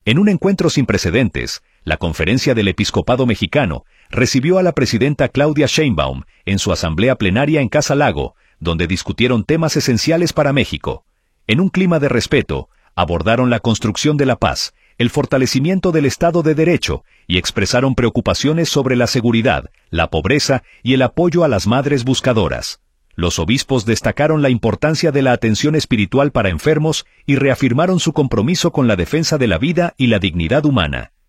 En un encuentro sin precedentes, la Conferencia del Episcopado Mexicano recibió a la presidenta Claudia Sheinbaum en su asamblea plenaria en Casa Lago, donde discutieron temas esenciales para México. En un clima de respeto, abordaron la construcción de la paz, el fortalecimiento del Estado de Derecho y expresaron preocupaciones sobre la seguridad, la pobreza y el apoyo a las madres buscadoras. Los obispos destacaron la importancia de la atención espiritual para enfermos y reafirmaron su compromiso con la defensa de la vida y la dignidad humana.